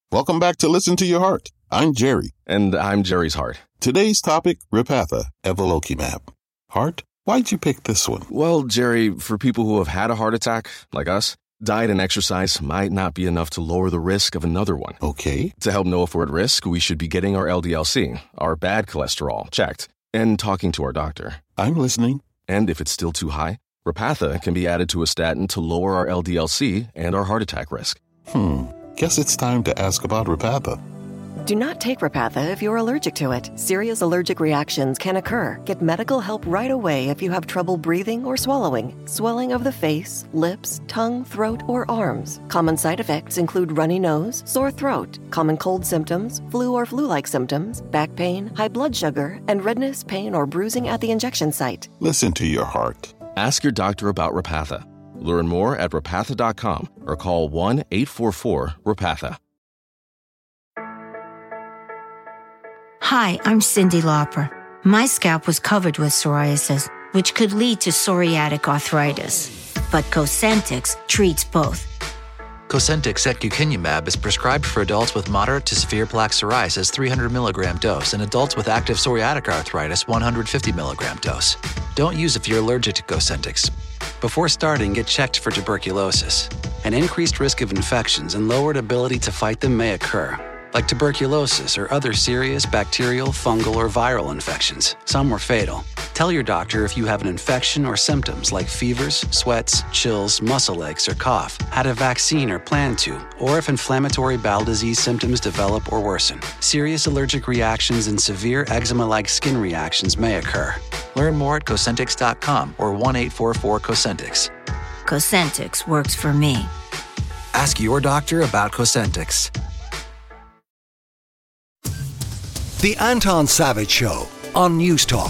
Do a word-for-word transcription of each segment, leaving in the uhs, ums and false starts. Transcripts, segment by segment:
Welcome back to Listen to Your Heart. I'm Jerry. And I'm Jerry's heart. Today's topic, Repatha, evolocumab. Heart, why'd you pick this one? Well, Jerry, for people who have had a heart attack, like us, diet and exercise might not be enough to lower the risk of another one. Okay. To help know if we're at risk, we should be getting our L D L C, our bad cholesterol, checked, and talking to our doctor. I'm listening. And if it's still too high, Repatha can be added to a statin to lower our L D L C and our heart attack risk. Hmm. Guess it's time to ask about Repatha. Do not take Repatha if you're allergic to it. Serious allergic reactions can occur. Get medical help right away if you have trouble breathing or swallowing, swelling of the face, lips, tongue, throat, or arms. Common side effects include runny nose, sore throat, common cold symptoms, flu or flu-like symptoms, back pain, high blood sugar, and redness, pain, or bruising at the injection site. Listen to your heart. Ask your doctor about Repatha. Learn more at repatha dot com or call one eight four four repatha. Hi, I'm Cyndi Lauper. My scalp was covered with psoriasis, which could lead to psoriatic arthritis. But Cosentyx treats both. Cosentyx secukinumab is prescribed for adults with moderate to severe plaque psoriasis three hundred milligram dose and adults with active psoriatic arthritis one hundred fifty milligram dose. Don't use if you're allergic to Cosentyx. Before starting, get checked for tuberculosis. An increased risk of infections and lowered ability to fight them may occur, like tuberculosis or other serious bacterial, fungal, or viral infections. Some were fatal. Tell your doctor if you have an infection or symptoms like fevers, sweats, chills, muscle aches, or cough, had a vaccine or plan to, or if inflammatory bowel disease symptoms develop or worsen. Serious allergic reactions and severe eczema-like skin reactions may occur. Learn more at Cosentyx dot com or one eight four four Cosentyx. Cosentyx works for me. Ask your doctor about Cosentyx. The Anton Savage Show on News Talk.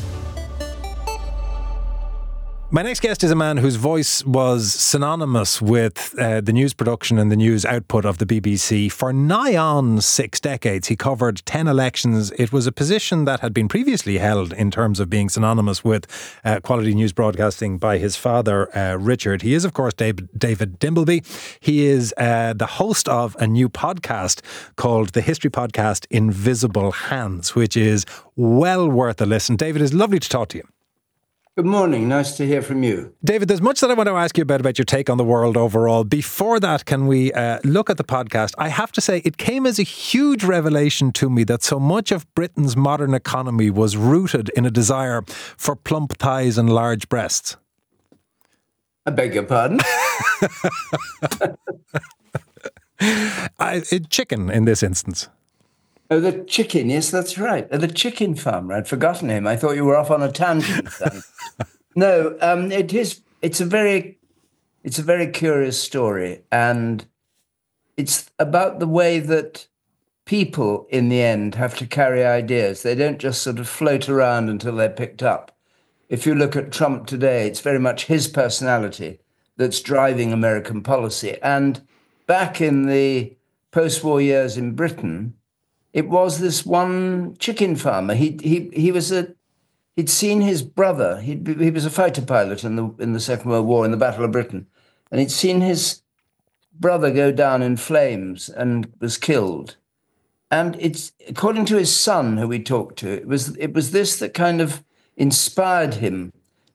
My next guest is a man whose voice was synonymous with uh, the news production and the news output of the B B C. For nigh on six decades, he covered ten elections. It was a position that had been previously held in terms of being synonymous with uh, quality news broadcasting by his father, uh, Richard. He is, of course, David, David Dimbleby. He is uh, the host of a new podcast called the history podcast Invisible Hands, which is well worth a listen. David, it's lovely to talk to you. Good morning. Nice to hear from you. David, there's much that I want to ask you about, about your take on the world overall. Before that, can we uh, look at the podcast? I have to say, it came as a huge revelation to me that so much of Britain's modern economy was rooted in a desire for plump thighs and large breasts. I beg your pardon? I, it, chicken in this instance. Oh, the chicken. Yes, that's right. Oh, the chicken farmer. I'd forgotten him. I thought you were off on a tangent. no, um, it is. It's a very, it's a very curious story, and it's about the way that people, in the end, have to carry ideas. They don't just sort of float around until they're picked up. If you look at Trump today, it's very much his personality that's driving American policy. And back in the post-war years in Britain, it was this one chicken farmer. He he he was a he'd seen his brother. He he was a fighter pilot in the in the Second World War in the Battle of Britain, and he'd seen his brother go down in flames and was killed. And it's according to his son, who we talked to, it was it was this that kind of inspired him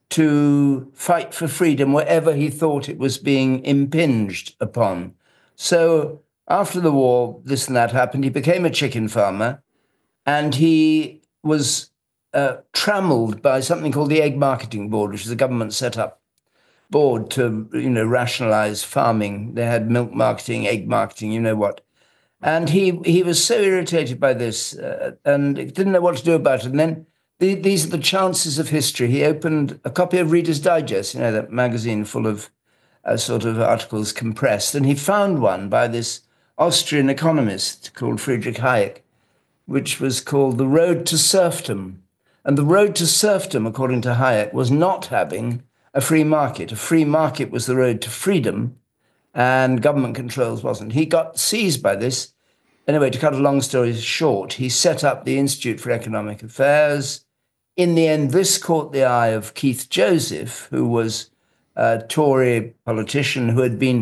to fight for freedom wherever he thought it was being impinged upon. So after the war, this and that happened. He became a chicken farmer, and he was uh, trammeled by something called the Egg Marketing Board, which is a government set-up board to, you know, rationalize farming. They had milk marketing, egg marketing, you know what. And he he was so irritated by this uh, and didn't know what to do about it. And then the, these are the chances of history. He opened a copy of Reader's Digest, you know, that magazine full of uh, sort of articles compressed, and he found one by this Austrian economist called Friedrich Hayek, which was called The Road to Serfdom. And the road to serfdom, according to Hayek, was not having a free market. A free market was the road to freedom, and government controls wasn't. He got seized by this. Anyway, to cut a long story short, he set up the Institute for Economic Affairs. In the end, this caught the eye of Keith Joseph, who was a Tory politician who had been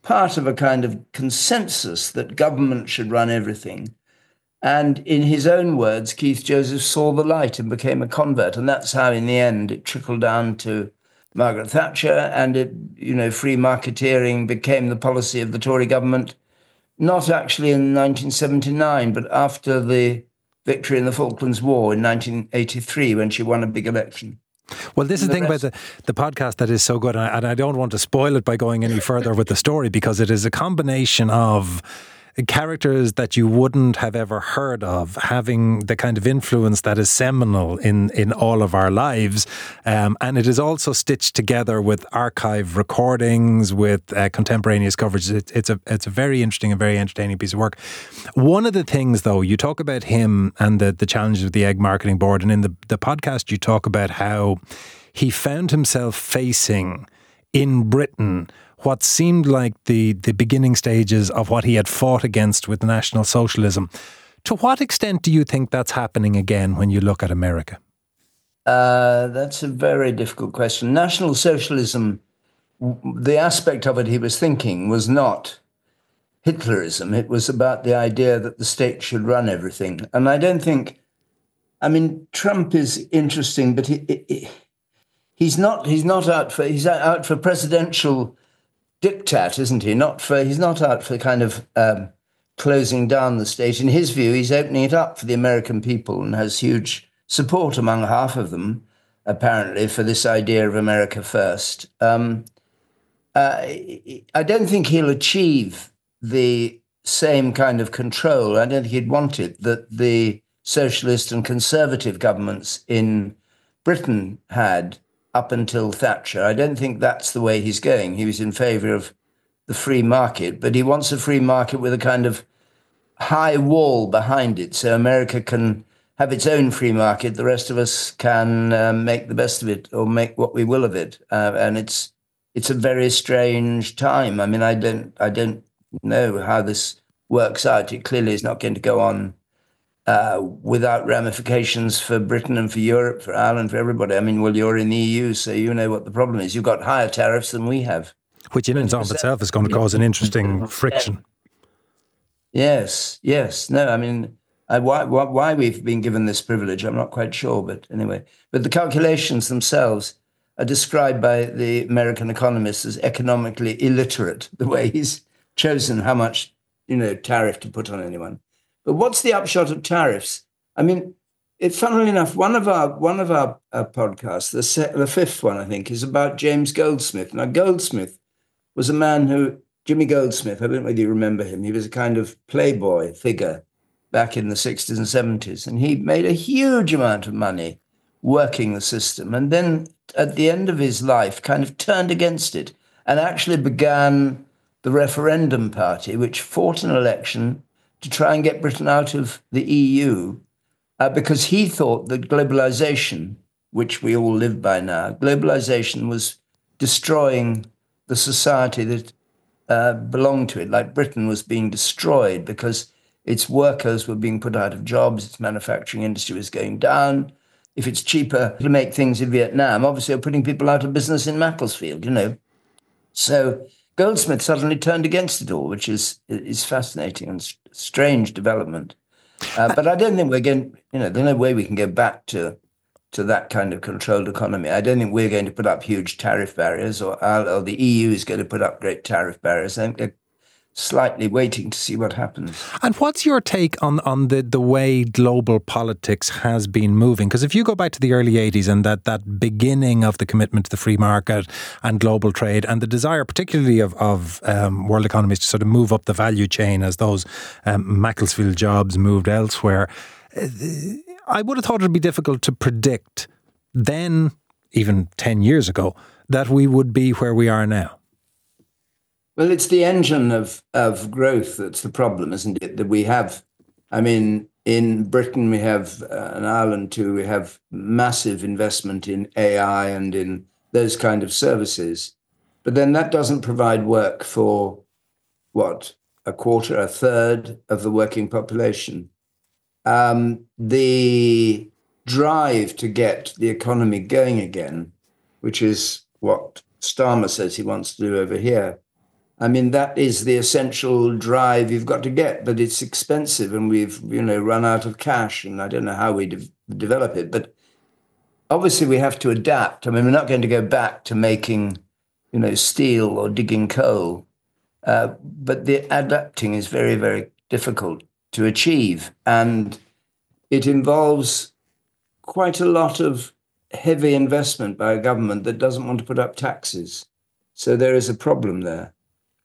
part of a kind of consensus that government should run everything. And in his own words, Keith Joseph saw the light and became a convert. And that's how, in the end, it trickled down to Margaret Thatcher, and it, you know, free marketeering became the policy of the Tory government, not actually in nineteen seventy-nine, but after the victory in the Falklands War in nineteen eighty-three, when she won a big election. Well, this is the thing about the, the podcast that is so good, and I, and I don't want to spoil it by going any further with the story, because it is a combination of characters that you wouldn't have ever heard of, having the kind of influence that is seminal in, in all of our lives. Um, and it is also stitched together with archive recordings, with uh, contemporaneous coverage. It, it's a it's a very interesting and very entertaining piece of work. One of the things, though, you talk about him and the, the challenges of the Egg Marketing Board. And in the, the podcast, you talk about how he found himself facing in Britain what seemed like the, the beginning stages of what he had fought against with National Socialism. To what extent do you think that's happening again when you look at America? Uh, that's a very difficult question. National Socialism, the aspect of it he was thinking was not Hitlerism. It was about the idea that the state should run everything. And I don't think, I mean, Trump is interesting, but he, he, he's not he's not out for, he's out for presidential diktat, isn't he? Not for he's not out for kind of um, closing down the state. In his view, he's opening it up for the American people and has huge support among half of them, apparently, for this idea of America first. Um, uh, I don't think he'll achieve the same kind of control. I don't think he'd want it that the socialist and conservative governments in Britain had up until Thatcher. I don't think that's the way he's going. He was in favour of the free market, but he wants a free market with a kind of high wall behind it, so America can have its own free market. The rest of us can uh, make the best of it, or make what we will of it. Uh, and it's it's a very strange time. I mean, I don't I don't know how this works out. It clearly is not going to go on Uh, without ramifications for Britain and for Europe, for Ireland, for everybody. I mean, well, you're in the E U, so you know what the problem is. You've got higher tariffs than we have. Which in and of itself is going to cause an interesting friction. Yes, yes. No, I mean, I, why, why, why we've been given this privilege, I'm not quite sure, but anyway. But the calculations themselves are described by the American economists as economically illiterate, the way he's chosen how much, you know, tariff to put on anyone. But what's the upshot of tariffs? I mean, it, funnily enough, one of our one of our, our podcasts, the, se- the fifth one, I think, is about James Goldsmith. Now, Goldsmith was a man who, Jimmy Goldsmith, I don't know whether you remember him, he was a kind of playboy figure back in the sixties and seventies, and he made a huge amount of money working the system, and then at the end of his life kind of turned against it and actually began the Referendum Party, which fought an election to try and get Britain out of the E U, uh, because he thought that globalization, which we all live by now, globalization was destroying the society that uh, belonged to it. Like Britain was being destroyed because its workers were being put out of jobs, its manufacturing industry was going down. If it's cheaper to make things in Vietnam, obviously they're putting people out of business in Macclesfield, you know. So Goldsmith suddenly turned against it all, which is is fascinating and strange development. Uh, but I don't think we're going, you know, there's no way we can go back to to that kind of controlled economy. I don't think we're going to put up huge tariff barriers, or, or the E U is going to put up great tariff barriers. I think they're slightly waiting to see what happens. And what's your take on, on the, the way global politics has been moving? Because if you go back to the early eighties and that, that beginning of the commitment to the free market and global trade and the desire particularly of, of um, world economies to sort of move up the value chain as those um, Macclesfield jobs moved elsewhere, I would have thought it would be difficult to predict then, even ten years ago, that we would be where we are now. Well, it's the engine of, of growth that's the problem, isn't it? That we have, I mean, in Britain we have, uh, in Ireland too, we have massive investment in A I and in those kind of services. But then that doesn't provide work for, what, a quarter, a third of the working population. Um, the drive to get the economy going again, which is what Starmer says he wants to do over here, I mean, that is the essential drive you've got to get, but it's expensive and we've, you know, run out of cash and I don't know how we de- develop it. But obviously we have to adapt. I mean, we're not going to go back to making, you know, steel or digging coal. Uh, but the adapting is very, very difficult to achieve. And it involves quite a lot of heavy investment by a government that doesn't want to put up taxes. So there is a problem there.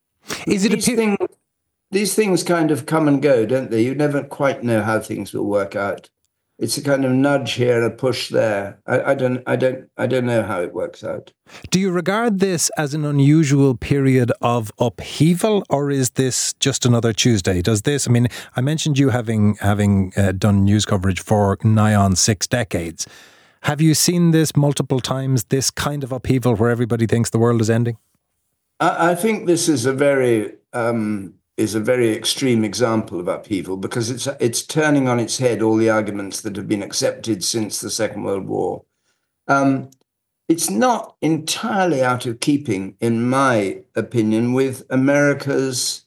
Is it these, a pe- things, these things kind of come and go, don't they? You never quite know how things will work out. It's a kind of nudge here, a push there. I, I don't, I don't, I don't know how it works out. Do you regard this as an unusual period of upheaval, or is this just another Tuesday? Does this? I mean, I mentioned you having having uh, done news coverage for nigh on six decades. Have you seen this multiple times? This kind of upheaval where everybody thinks the world is ending? I, I think this is a very. Um, is a very extreme example of upheaval because it's it's turning on its head all the arguments that have been accepted since the Second World War. Um, it's not entirely out of keeping, in my opinion, with America's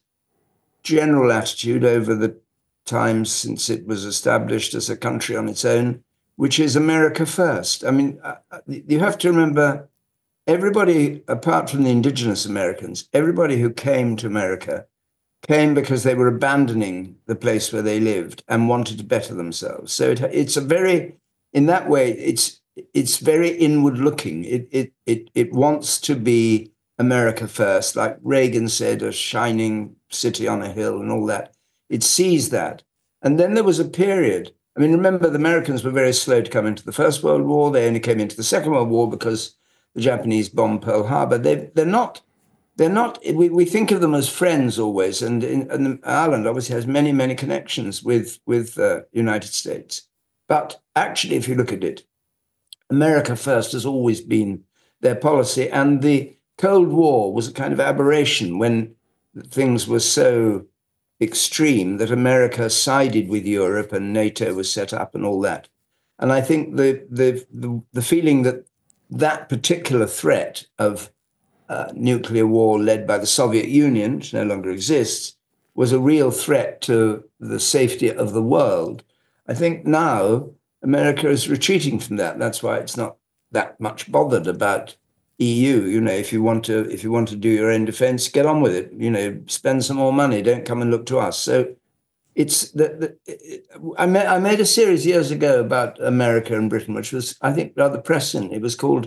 general attitude over the times since it was established as a country on its own, which is America first. I mean, you have to remember, everybody, apart from the indigenous Americans, everybody who came to America came because they were abandoning the place where they lived and wanted to better themselves. So it, it's a very, in that way, it's it's very inward looking. It it it it wants to be America first, like Reagan said, a shining city on a hill and all that. It sees that. And then there was a period. I mean, remember, the Americans were very slow to come into the First World War. They only came into the Second World War because the Japanese bombed Pearl Harbor. They they're not. They're not, we, we think of them as friends always, and, in, and Ireland obviously has many, many connections with with the uh, United States. But actually, if you look at it, America first has always been their policy, and the Cold War was a kind of aberration when things were so extreme that America sided with Europe and NATO was set up and all that. And I think the the the, the feeling that that particular threat of Uh, nuclear war led by the Soviet Union, which no longer exists, was a real threat to the safety of the world. I think now America is retreating from that. That's why it's not that much bothered about E U. You know, if you want to, if you want to do your own defense, get on with it. You know, spend some more money. Don't come and look to us. So it's the, the it, I made I made a series years ago about America and Britain, which was, I think, rather prescient. It was called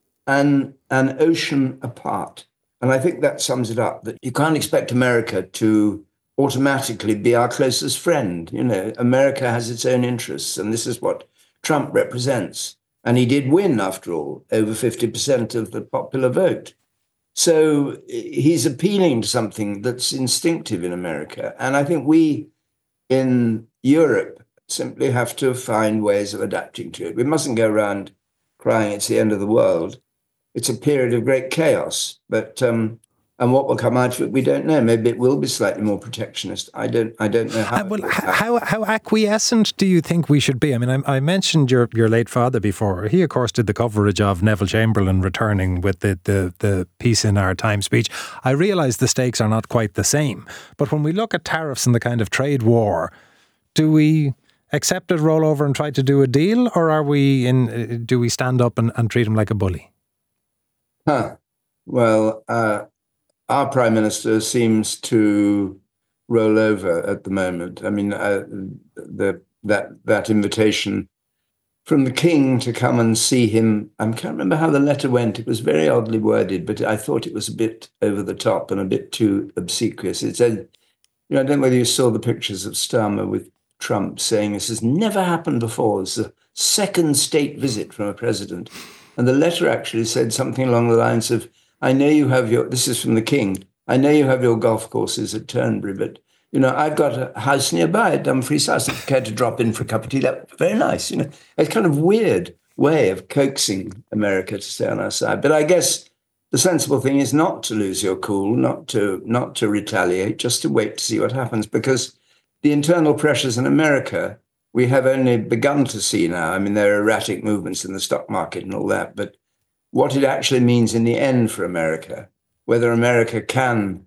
An, an Ocean Apart. And I think that sums it up, that you can't expect America to automatically be our closest friend. You know, America has its own interests, and this is what Trump represents. And he did win, after all, over fifty percent of the popular vote. So he's appealing to something that's instinctive in America. And I think we in Europe simply have to find ways of adapting to it. We mustn't go around crying it's the end of the world. It's a period of great chaos, but um, and what will come out of it, we don't know. Maybe it will be slightly more protectionist. I don't. I don't know how. Uh, well, how how acquiescent do you think we should be? I mean, I, I mentioned your, your late father before. He, of course, did the coverage of Neville Chamberlain returning with the the the Peace in Our Time speech. I realise the stakes are not quite the same, but when we look at tariffs and the kind of trade war, do we accept it, roll over, and try to do a deal, or are we in? Do we stand up and, and treat him like a bully? Huh. Well, uh, our Prime Minister seems to roll over at the moment. I mean, uh, the, that that invitation from the King to come and see him, I can't remember how the letter went. It was very oddly worded, but I thought it was a bit over the top and a bit too obsequious. It said, you know, I don't know whether you saw the pictures of Starmer with Trump saying this has never happened before. It's a second state visit from a president. And the letter actually said something along the lines of, I know you have your, this is from the King, I know you have your golf courses at Turnberry, but, you know, I've got a house nearby at Dumfries House. If you care to drop in for a cup of tea, that would be very nice. You know, it's kind of weird way of coaxing America to stay on our side. But I guess the sensible thing is not to lose your cool, not to not to retaliate, just to wait to see what happens, because the internal pressures in America, we have only begun to see now. I mean, there are erratic movements in the stock market and all that, but what it actually means in the end for America, whether America can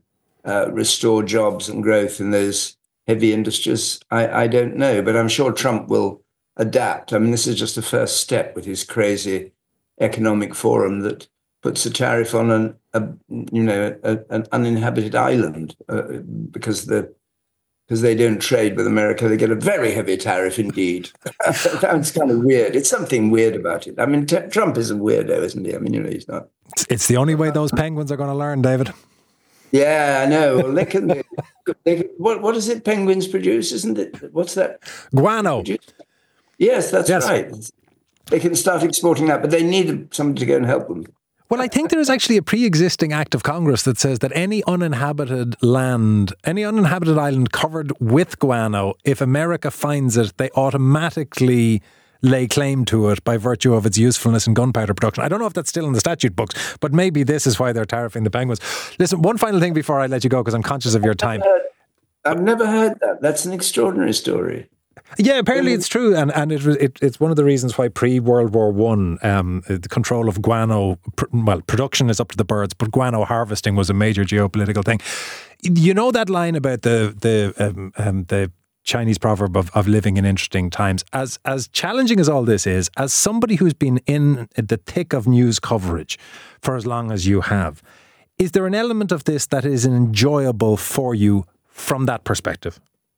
uh, restore jobs and growth in those heavy industries? I, I don't know, but I'm sure Trump will adapt. I mean, this is just a first step with his crazy economic forum that puts a tariff on an, a, you know, a, an uninhabited island uh, because the because they don't trade with America. They get a very heavy tariff indeed. That's kind of weird. It's something weird about it. I mean, t- Trump is a weirdo, isn't he? I mean, you know, he's not. It's the only way those penguins are going to learn, David. Yeah, I know. Well, they can, they can, what, what is it penguins produce, isn't it? What's that? Guano. Yes, that's yes. right. They can start exporting that, but they need somebody to go and help them. Well, I think there is actually a pre-existing act of Congress that says that any uninhabited land, any uninhabited island covered with guano, if America finds it, they automatically lay claim to it by virtue of its usefulness in gunpowder production. I don't know if that's still in the statute books, but maybe this is why they're tariffing the penguins. Listen, one final thing before I let you go, because I'm conscious of your time. I've never heard that. That's an extraordinary story. Yeah, apparently it's true, and and it, it it's one of the reasons why pre-World War One, um, the control of guano, pr- well, production is up to the birds, but guano harvesting was a major geopolitical thing. You know that line about the the um, um, the Chinese proverb of, of living in interesting times. As as challenging as all this is, as somebody who's been in the thick of news coverage for as long as you have, is there an element of this that is enjoyable for you from that perspective?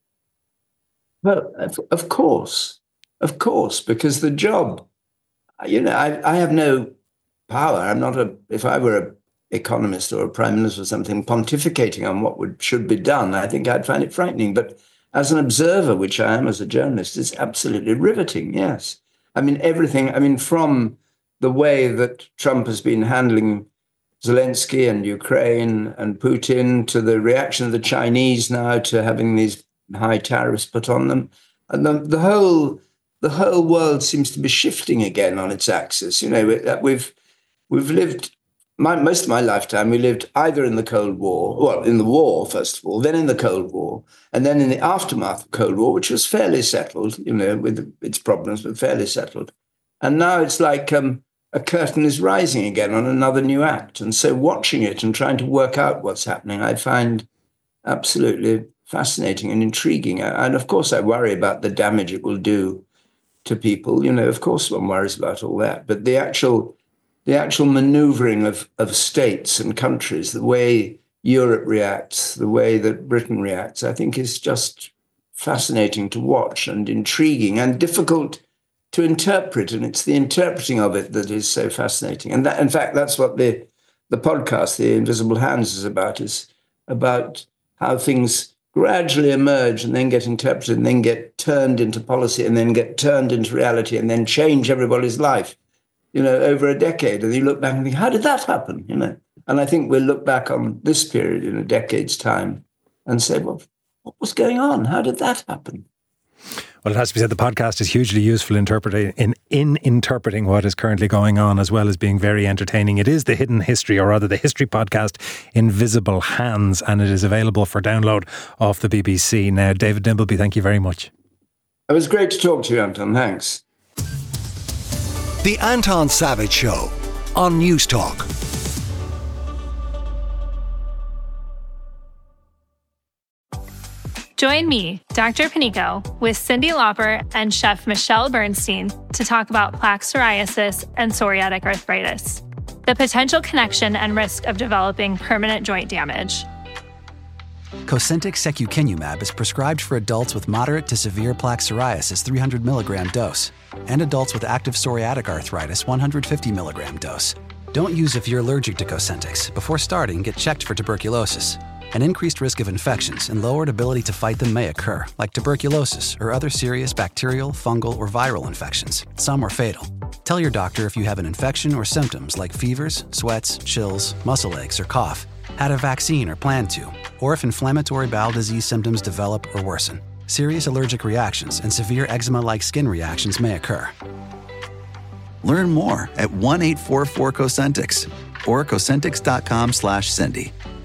Well, of course, of course, because the job, you know, I, I have no power. I'm not a, if I were an economist or a prime minister or something, pontificating on what would should be done, I think I'd find it frightening. But as an observer, which I am as a journalist, it's absolutely riveting, yes. I mean, everything, I mean, from the way that Trump has been handling Zelensky and Ukraine and Putin to the reaction of the Chinese now to having these high tariffs put on them, and the, the whole the whole world seems to be shifting again on its axis. You know, we've we've lived my, most of my lifetime. We lived either in the Cold War, well, in the war first of all, then in the Cold War, and then in the aftermath of Cold War, which was fairly settled. You know, with its problems, but fairly settled. And now it's like um, a curtain is rising again on another new act. And so, watching it and trying to work out what's happening, I find absolutely fascinating and intriguing. And of course, I worry about the damage it will do to people. You know, of course, one worries about all that. But the actual, the actual maneuvering of, of states and countries, the way Europe reacts, the way that Britain reacts, I think is just fascinating to watch and intriguing and difficult to interpret. And it's the interpreting of it that is so fascinating. And that, in fact, that's what the the podcast, The Invisible Hands, is about, is about how things gradually emerge and then get interpreted and then get turned into policy and then get turned into reality and then change everybody's life, you know, over a decade. And you look back and think, how did that happen? You know, and I think we'll look back on this period in a decade's time and say, well, what was going on? How did that happen? Well, it has to be said, the podcast is hugely useful interpreting, in, in interpreting what is currently going on, as well as being very entertaining. It is the Hidden History, or rather the history podcast, Invisible Hands, and it is available for download off the B B C. Now, David Dimbleby, thank you very much. It was great to talk to you, Anton. Thanks. The Anton Savage Show on News Talk. Join me, Doctor Panico, with Cyndi Lauper and Chef Michelle Bernstein to talk about plaque psoriasis and psoriatic arthritis, the potential connection and risk of developing permanent joint damage. Cosentyx secukinumab is prescribed for adults with moderate to severe plaque psoriasis three hundred milligram dose and adults with active psoriatic arthritis one hundred fifty milligram dose. Don't use if you're allergic to Cosentyx. Before starting, get checked for tuberculosis. An increased risk of infections and lowered ability to fight them may occur, like tuberculosis or other serious bacterial, fungal, or viral infections. Some are fatal. Tell your doctor if you have an infection or symptoms like fevers, sweats, chills, muscle aches, or cough, had a vaccine or plan to, or if inflammatory bowel disease symptoms develop or worsen. Serious allergic reactions and severe eczema-like skin reactions may occur. Learn more at one eight four four Cosentyx or Cosentyx dot com slash Cindy.